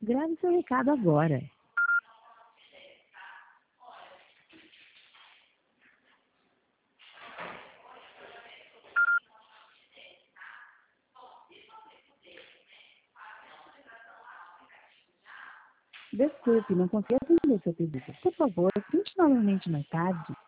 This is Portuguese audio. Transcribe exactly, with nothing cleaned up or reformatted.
Grave seu recado agora. Desculpe, não consegui atender seu pedido. Por favor, tente novamente mais tarde.